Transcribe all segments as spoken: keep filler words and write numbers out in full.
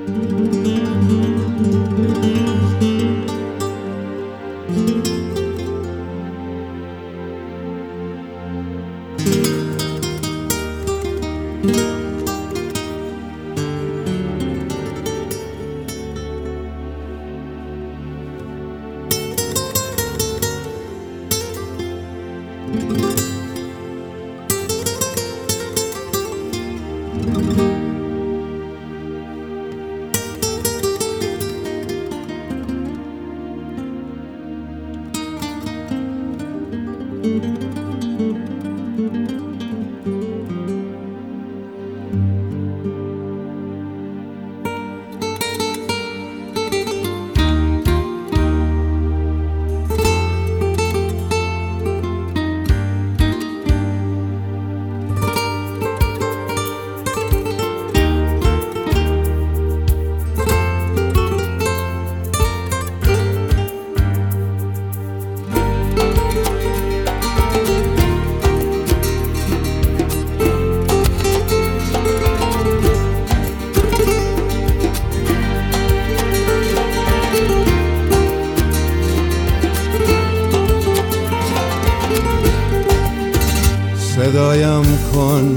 صدایم کن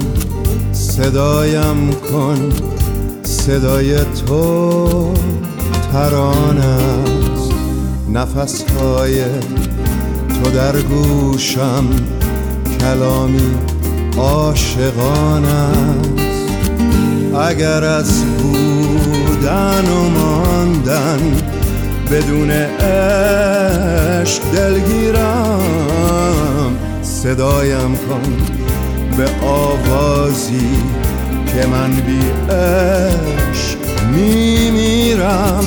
صدایم کن صدای تو ترانه است، نفسهای تو در گوشم کلامی عاشقانه است. اگر از بودن و ماندن بدون عشق دلگیرم، صدایم کن به آوازی که من بی عشق میمیرم.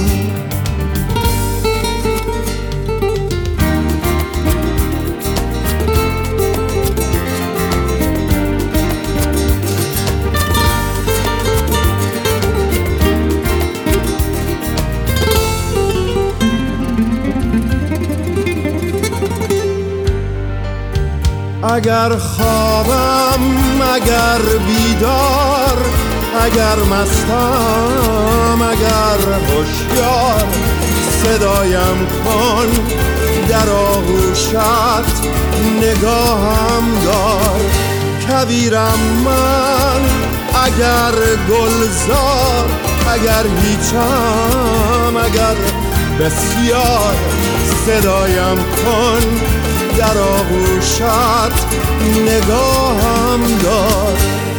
اگر خوابم اگر بیدار، اگر مستم اگر هوشیار، صدایم کن در آغوشت نگاهم دار. کویرم من اگر گلزار، اگر هیچم اگر بسیار، صدایم کن در آغوشت نگاهم دار.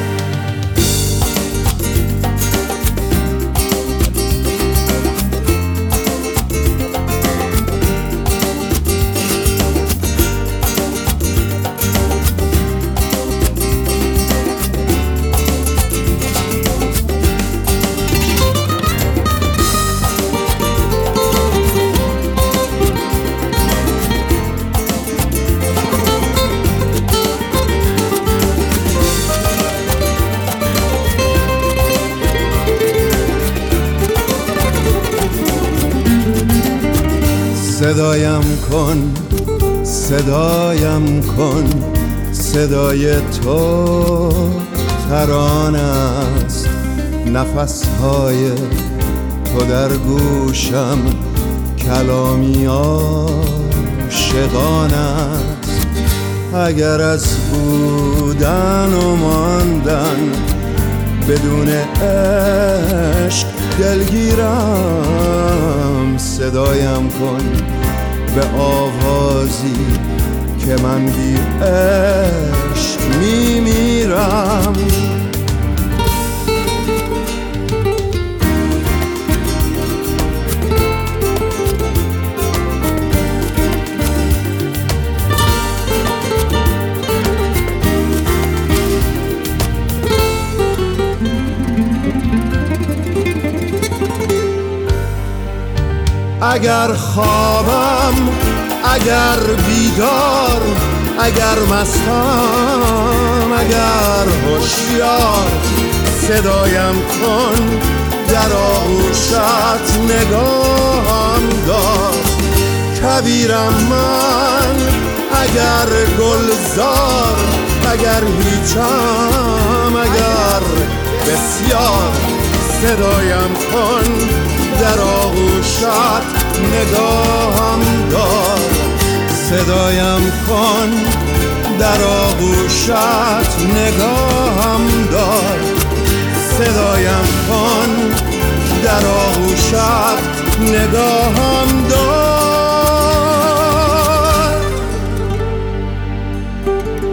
صدایم کن صدایم کن صدای تو ترانه است، نفسهای تو در گوشم کلامی عاشقانه است. اگر از بودن و ماندن بدون عشق دلگیرم، صدایم کن به آوازی که من بی عشق میمیرم. اگر خوابم اگر بیدار، اگر مستم اگر هوشیار، صدایم کن در آغوشت نگاهم دار. کویرم من اگر گلزار، اگر هیچم اگر بسیار، صدایم کن، در آغوشت نگاهم دار. صدایم کن، در آغوشت نگاهم دار. صدایم کن، در آغوشت نگاهم دار.